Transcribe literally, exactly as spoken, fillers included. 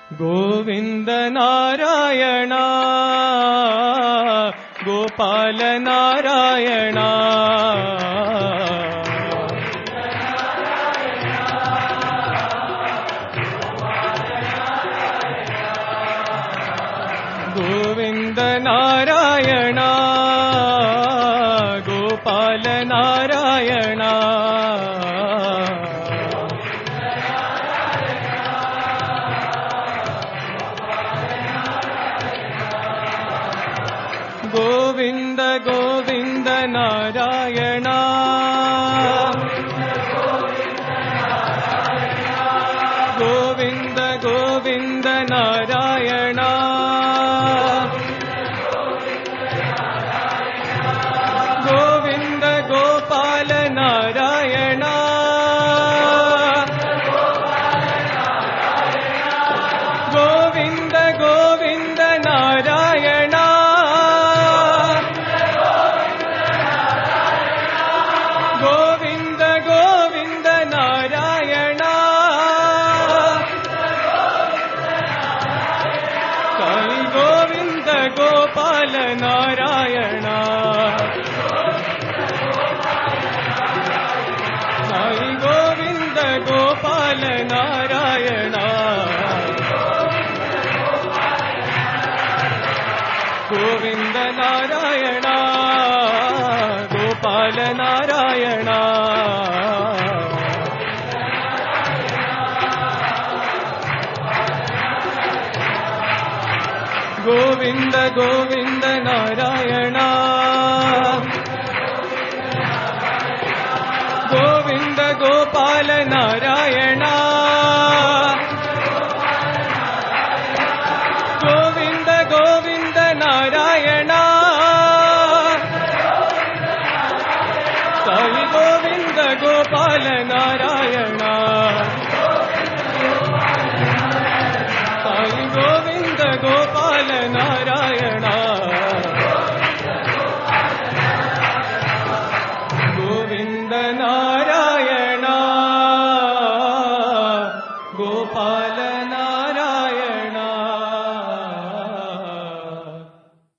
Govinda Narayana Gopala Narayana Govinda Narayana Gopala Narayana Govinda Govinda Narayana Govinda Govinda Narayana Govinda Gopala Narayana Govinda Govinda Narayana Govinda Govinda Narayana Sai Govinda Gopala Narayana Sai Govinda Gopala Narayana Govinda Narayana Gopala Narayana Govinda Govinda Narayana Govinda Gopala Narayana Govinda Govinda Narayana Sai Govinda Gopala Narayana Sai Govinda Gopala Narayana